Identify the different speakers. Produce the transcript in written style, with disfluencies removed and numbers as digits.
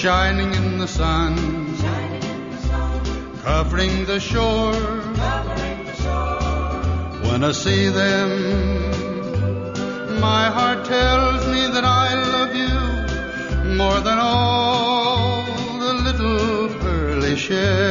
Speaker 1: shining in the sun, covering the shore. When I see them, my heart tells me that I love you more than all the little pearly shells.